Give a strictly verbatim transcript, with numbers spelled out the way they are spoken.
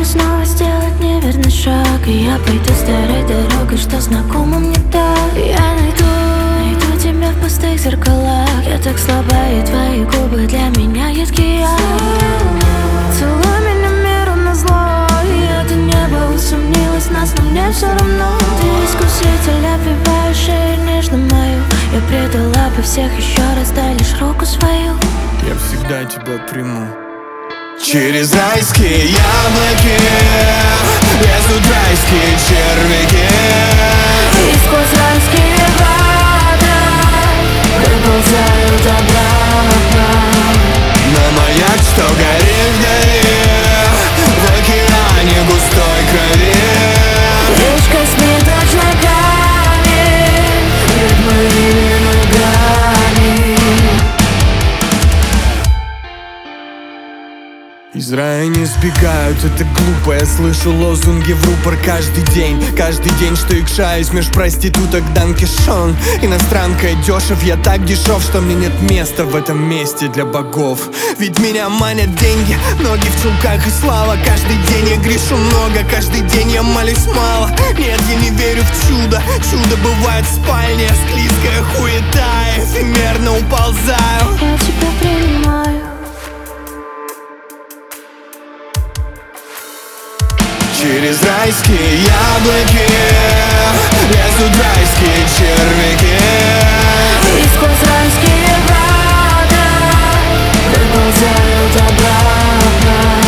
мне снова сделать неверный шаг, и я пойду старой дорогой, что знакомо мне так. Я найду, найду тебя в пустых зеркалах. Я так слаба, и твои губы для меня едкий яд. Целуй меня миру назло, и это небо усомнилось нас, но мне все равно. Ты искуситель, обвивающий нежно мою. Я предала бы всех еще раз, дай лишь руку свою. Я всегда тебя приму. Через райские яблоки лезут райские червяки, и сквозь райские воды выползают обратно на маяк, что горит вдали, в океане густой крови. речка с ниточниками перед моими ногами. Из рая не сбегают, это глупо. Я слышу лозунги в рупор каждый день. Каждый день, что икшаюсь меж проституток Данкишон. Иностранка дешев, я так дешев, что мне нет места в этом месте для богов. Ведь меня манят деньги, ноги в чулках и слава. Каждый день я грешу много, каждый день я молюсь мало. Нет, я не верю в чудо, чудо бывает в спальне. Склизкая хуета, эфемерно уползаю. Я тебя принимаю. Через райские яблоки лезут райские червяки, И сквозь райские воды выползают обратно